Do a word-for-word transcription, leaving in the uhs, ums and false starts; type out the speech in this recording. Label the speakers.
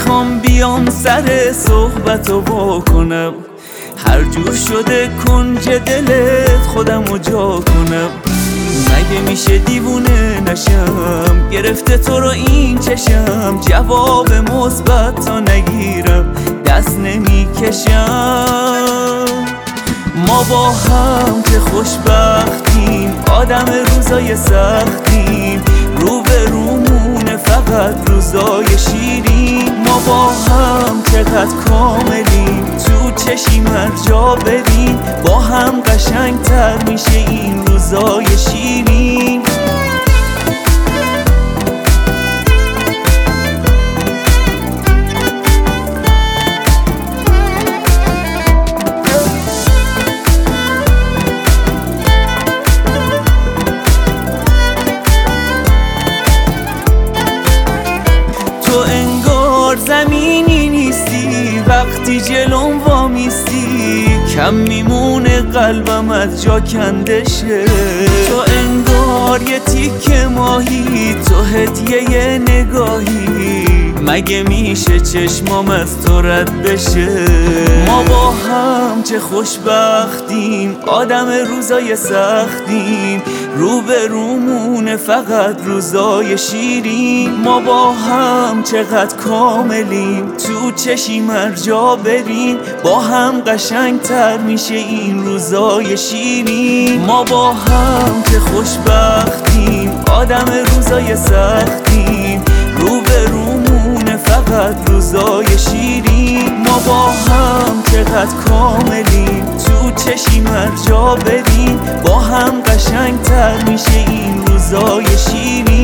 Speaker 1: میخوام بیام سر صحبتو بکنم، هر جور شده کنج دلت خودمو جا کنم. مگه میشه دیوونه نشم گرفته تو رو این چشم، جواب مثبت تا نگیرم دست نمیکشم. ما با هم که خوشبختیم، آدم روزای سختیم، رو به رومونه فقط روزای شیرین. ما با هم چقدر کاملیم، تو چشیم هر جا بریم، با هم قشنگ تر میشه این روزای شیرین. تو انگار زمینی نیستی، وقتی جلوم وامیستی کم میمونه قلبم از جا کنده شه. تو انگار یه تیکه ماهی، تو هدیه نگاهی، مگه میشه چشمام از تو رد بشه. ما با هم چه خوشبختیم، آدم روزای سختیم، رو به رومونه فقط روزای شیرین. ما با هم چقدر کاملیم، تو چشیم هر جا بریم، با هم قشنگ تر میشه این روزای شیرین. ما با هم چه خوشبختیم، آدم روزای سختیم، رو به رومونه فقط روزای شیرین. ما با هم چقدر کاملیم، تو چشیم هر جا بریم، با هم قشنگ تر میشه این روزای شیرین.